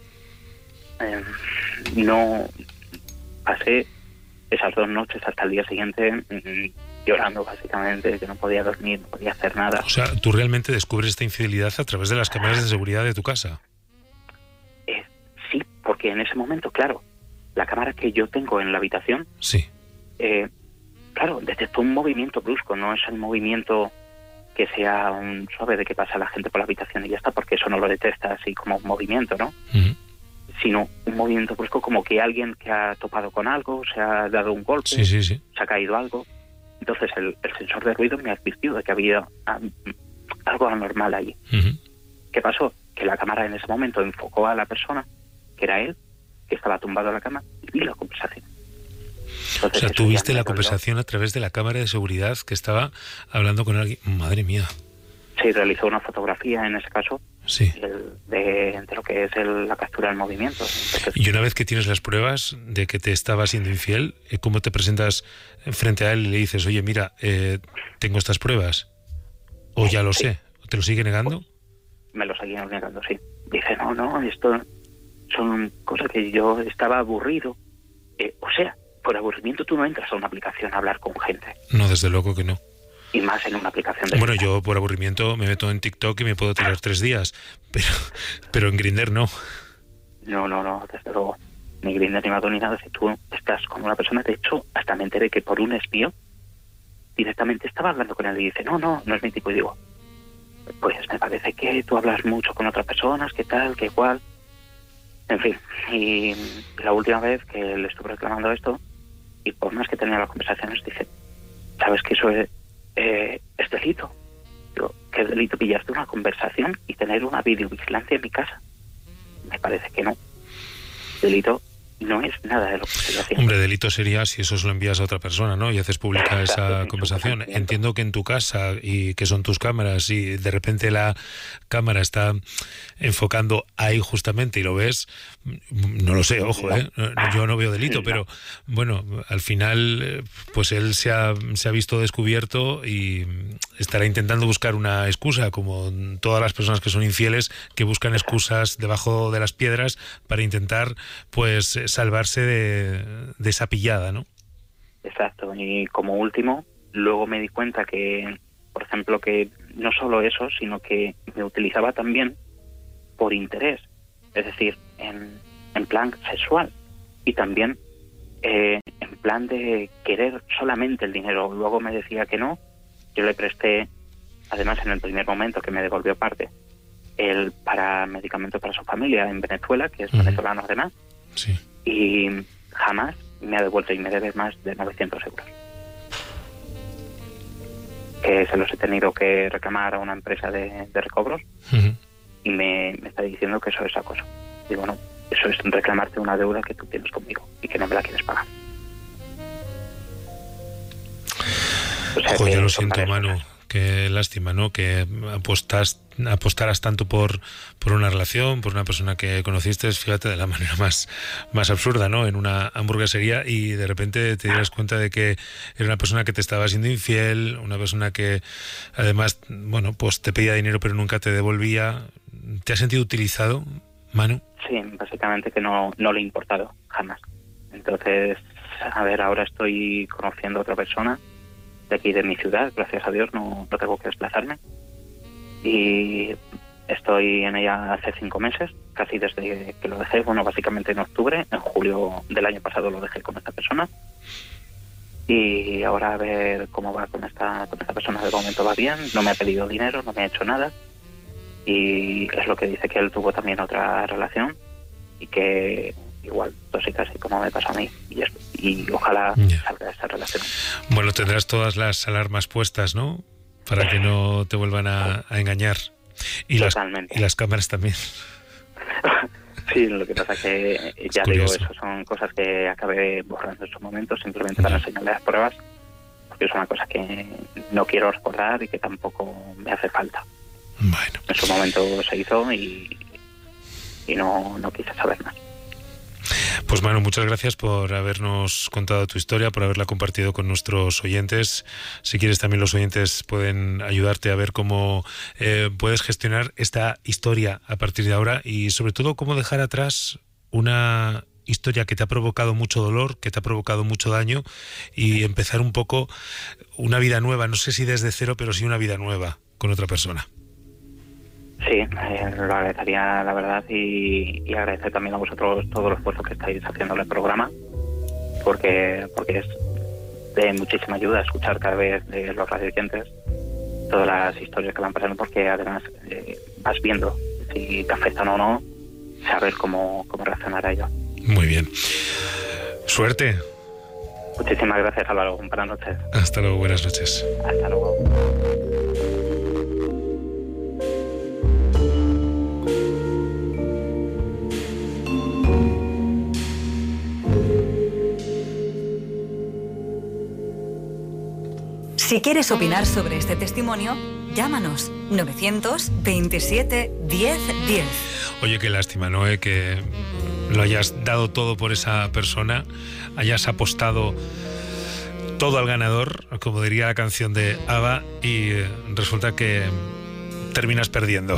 No pasé esas 2 noches hasta el día siguiente llorando básicamente, que no podía dormir, no podía hacer nada. O sea, tú realmente descubres esta infidelidad a través de las cámaras de seguridad de tu casa. Sí, porque en ese momento, claro, la cámara que yo tengo en la habitación, sí, claro, detectó un movimiento brusco, no es el movimiento que sea un suave de que pasa la gente por la habitación y ya está, porque eso no lo detecta así como un movimiento, ¿no? Sino un movimiento brusco como que alguien que ha topado con algo, se ha dado un golpe, sí. se ha caído algo. Entonces el sensor de ruido me advirtió de que había algo anormal allí. ¿Qué pasó? Que la cámara en ese momento enfocó a la persona, que era él, que estaba tumbado en la cama, y vi la conversación. Entonces, o sea, tú viste la conversación a través de la cámara de seguridad que estaba hablando con alguien. Madre mía. Sí, realizó una fotografía en ese caso, sí, de lo que es la captura del movimiento. Entonces, y una vez que tienes las pruebas de que te estaba siendo infiel, ¿cómo te presentas frente a él y le dices, oye, mira, tengo estas pruebas? ¿O ya lo sé? ¿O te lo sigue negando? Me lo seguía negando, sí. Dice, no, esto son cosas que yo estaba aburrido. O sea, por aburrimiento tú no entras a una aplicación a hablar con gente. No, desde luego que no. Y más en una aplicación de... Bueno, yo por aburrimiento me meto en TikTok y me puedo tirar 3 días, pero en Grindr no. No, desde luego. Ni Grindr ni Badoo ni nada. Si tú estás con una persona, de hecho, hasta me enteré que por un espío directamente estaba hablando con él y dice, no es mi tipo. Y digo, pues me parece que tú hablas mucho con otras personas, qué tal, qué cual. En fin, y la última vez que le estuve reclamando esto, y por más que tenía las conversaciones, dice, ¿sabes que eso es delito? Digo, ¿qué delito pillarte una conversación y tener una videovigilancia en mi casa? Me parece que no. Delito no es nada de lo que estoy haciendo. Hombre, delito sería si eso se lo envías a otra persona, ¿no? Y haces pública esa conversación. Entiendo que en tu casa y que son tus cámaras y de repente la cámara está enfocando ahí justamente y lo ves, no lo sé, ojo, yo no veo delito, pero bueno, al final pues él se ha visto descubierto y estará intentando buscar una excusa, como todas las personas que son infieles, que buscan excusas debajo de las piedras para intentar pues salvarse de esa pillada, ¿no? Exacto, y como último, luego me di cuenta que, por ejemplo, que no solo eso, sino que me utilizaba también por interés, es decir, en plan sexual, y también en plan de querer solamente el dinero. Luego me decía que no, yo le presté, además en el primer momento que me devolvió parte, el para medicamento para su familia en Venezuela, que es venezolano además, sí, y jamás me ha devuelto y me debe más de 900 euros. Que se los he tenido que reclamar a una empresa de recobros y me está diciendo que eso es acoso. Digo, no, eso es reclamarte una deuda que tú tienes conmigo y que no me la quieres pagar. O sea, ojo, ya lo siento, Manu. Qué lástima, ¿no? Que apostaras tanto por una relación, por una persona que conociste, fíjate, de la manera más absurda, ¿no? En una hamburguesería, y de repente te dieras cuenta de que era una persona que te estaba siendo infiel, una persona que además, bueno, pues te pedía dinero pero nunca te devolvía. ¿Te has sentido utilizado, Manu? Sí, básicamente que no le he importado, jamás. Entonces, a ver, ahora estoy conociendo a otra persona de aquí de mi ciudad, gracias a Dios no tengo que desplazarme, y estoy en ella hace 5 meses, casi desde que lo dejé. Bueno, básicamente en octubre, en julio del año pasado lo dejé con esta persona. Y ahora a ver cómo va con esta persona. De momento va bien, no me ha pedido dinero, no me ha hecho nada. Y es lo que dice, que él tuvo también otra relación y que igual tóxica, así como me pasó a mí. Y ojalá salga de esta relación. Bueno, tendrás todas las alarmas puestas, ¿no? Para que no te vuelvan a engañar. Y las cámaras también. Sí, lo que pasa que ya digo, eso son cosas que acabé borrando en su momento, simplemente para enseñarle las pruebas, porque es una cosa que no quiero recordar y que tampoco me hace falta. Bueno. En su momento se hizo y no quise saber más. Pues Manu, muchas gracias por habernos contado tu historia, por haberla compartido con nuestros oyentes. Si quieres, también los oyentes pueden ayudarte a ver cómo puedes gestionar esta historia a partir de ahora y sobre todo cómo dejar atrás una historia que te ha provocado mucho dolor, que te ha provocado mucho daño y empezar un poco una vida nueva, no sé si desde cero, pero sí una vida nueva con otra persona. Sí, lo agradecería, la verdad, y agradecer también a vosotros todo el esfuerzo que estáis haciendo en el programa, porque es de muchísima ayuda escuchar cada vez de los radioyentes todas las historias que van pasando, porque además vas viendo si te afectan o no, saber cómo reaccionar a ello. Muy bien. Suerte. Muchísimas gracias, Álvaro. Buenas noches. Hasta luego, buenas noches. Hasta luego. Si quieres opinar sobre este testimonio, llámanos 927 10 10. Oye, qué lástima, ¿no? Que lo hayas dado todo por esa persona, hayas apostado todo al ganador, como diría la canción de ABBA, y resulta que terminas perdiendo.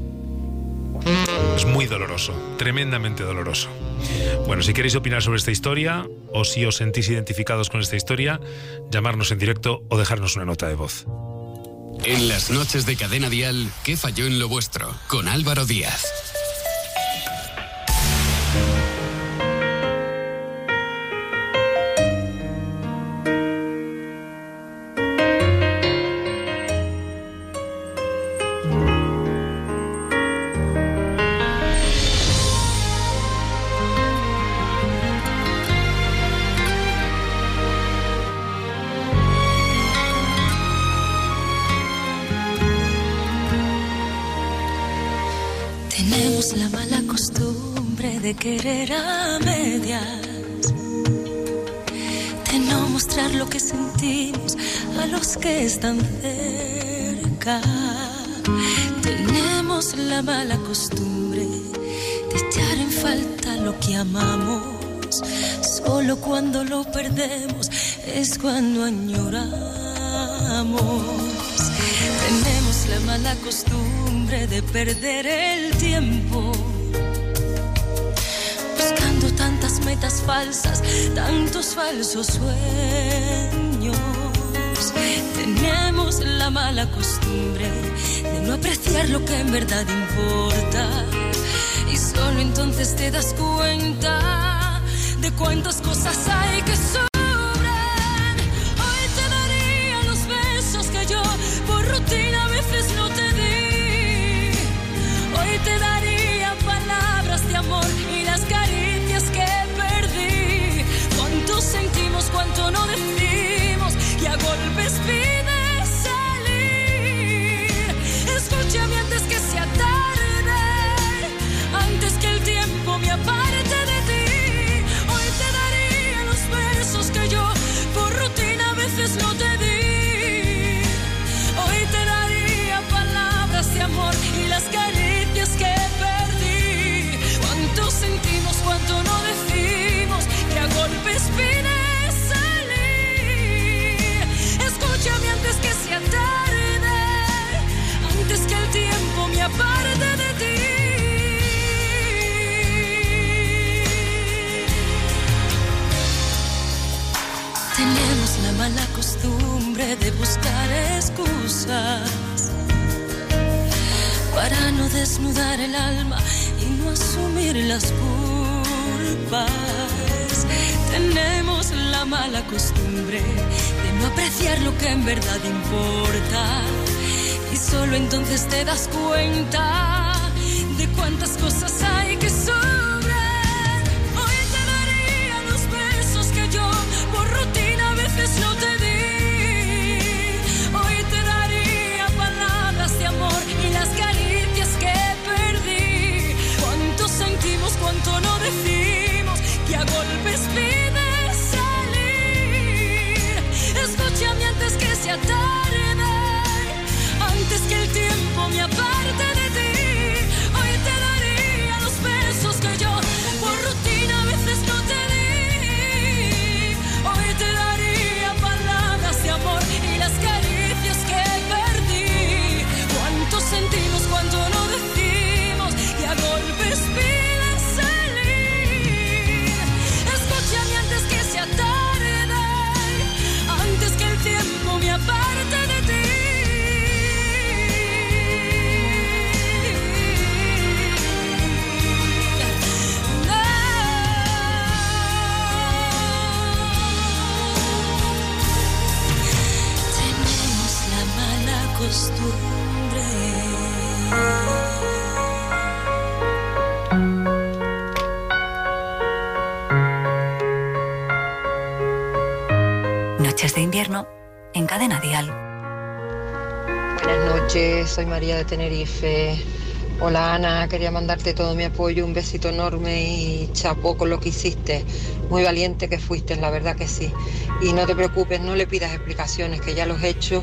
Es muy doloroso, tremendamente doloroso. Bueno, si queréis opinar sobre esta historia o si os sentís identificados con esta historia, llamarnos en directo o dejarnos una nota de voz. En las noches de Cadena Dial, ¿qué falló en lo vuestro? Con Álvaro Díaz. La mala costumbre de querer a medias, de no mostrar lo que sentimos a los que están cerca. Tenemos la mala costumbre de echar en falta lo que amamos. Solo cuando lo perdemos es cuando añoramos. Tenemos la mala costumbre de perder el tiempo buscando tantas metas falsas, tantos falsos sueños. Tenemos la mala costumbre de no apreciar lo que en verdad importa, y solo entonces te das cuenta de cuántas cosas hay que sobran. Hoy te daría los besos que yo por rutina a veces no te di. Hoy te daría palabras de amor y las caricias que perdí. Cuánto sentimos, cuánto no decimos, y a golpes pide salir. Escúchame antes que sea tarde, antes que el tiempo me aparte de ti. Hoy te daría los besos que yo por rutina a veces no te di. Hoy te daría palabras de amor y las caricias que perdí. Cuánto sentimos, cuánto no decimos, que a golpes pide salir. Escúchame antes que sea tarde, antes que el tiempo me aparte de ti. Tenemos la mala costumbre de buscar excusas para no desnudar el alma y no asumir las culpas. Tenemos la mala costumbre de no apreciar lo que en verdad importa, y solo entonces te das cuenta de cuántas cosas hay que sobran. Hoy te daría los besos que yo por rutina a veces no te di. Hoy te daría palabras de amor y las caricias que perdí. Cuánto sentimos, cuánto no decimos, que a golpes pide salir. Escúchame antes que sea tarde, antes que el tiempo me aparte de ti. Hoy te daría los besos que yo por rutina a veces no te di. Hoy te daría palabras de amor y las caricias que perdí. Cuánto sentimos, cuánto no decimos, y a golpes pide salir. Escúchame antes que sea tarde, antes que el tiempo me aparte de ti. Costumbre. Noches de invierno en Cadena Dial. Buenas noches, soy María de Tenerife. Hola Ana, quería mandarte todo mi apoyo, un besito enorme y chapó con lo que hiciste. Muy valiente que fuiste, la verdad que sí. Y no te preocupes, no le pidas explicaciones, que ya los hechos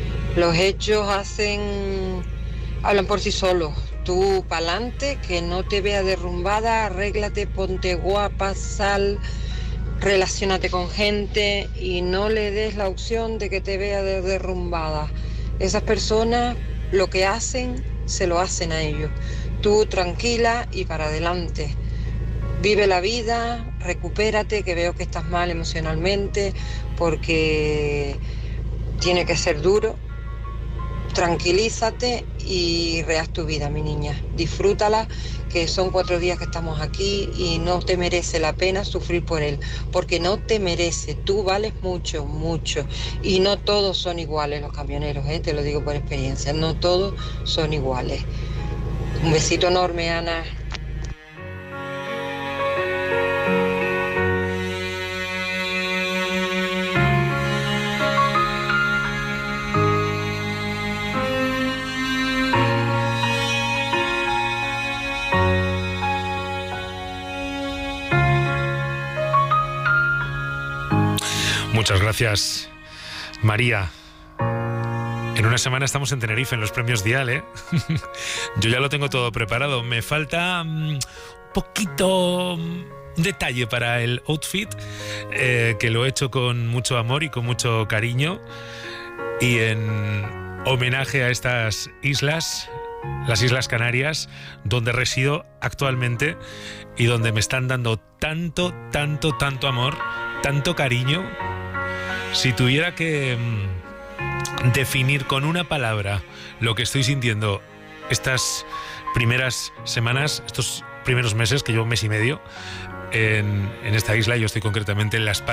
hablan por sí solos. Tú pa'lante, que no te vea derrumbada, arréglate, ponte guapa, sal, relaciónate con gente y no le des la opción de que te vea derrumbada. Esas personas lo que hacen, se lo hacen a ellos. Tú tranquila y para adelante. Vive la vida, recupérate, que veo que estás mal emocionalmente, porque tiene que ser duro. Tranquilízate y rehaz tu vida, mi niña. Disfrútala, que son 4 días que estamos aquí y no te merece la pena sufrir por él, porque no te merece. Tú vales mucho, mucho. Y no todos son iguales los camioneros, te lo digo por experiencia. No todos son iguales. Un besito enorme, Ana. Muchas gracias, María. En una semana estamos en Tenerife, en los premios Dial, ¿eh? Yo ya lo tengo todo preparado. Me falta un poquito detalle para el outfit, que lo he hecho con mucho amor y con mucho cariño. Y en homenaje a estas islas, las Islas Canarias, donde resido actualmente y donde me están dando tanto, tanto, tanto amor, tanto cariño. Si tuviera que definir con una palabra lo que estoy sintiendo estas primeras semanas, estos primeros meses, que llevo un mes y medio en esta isla, yo estoy concretamente en Las Palmas,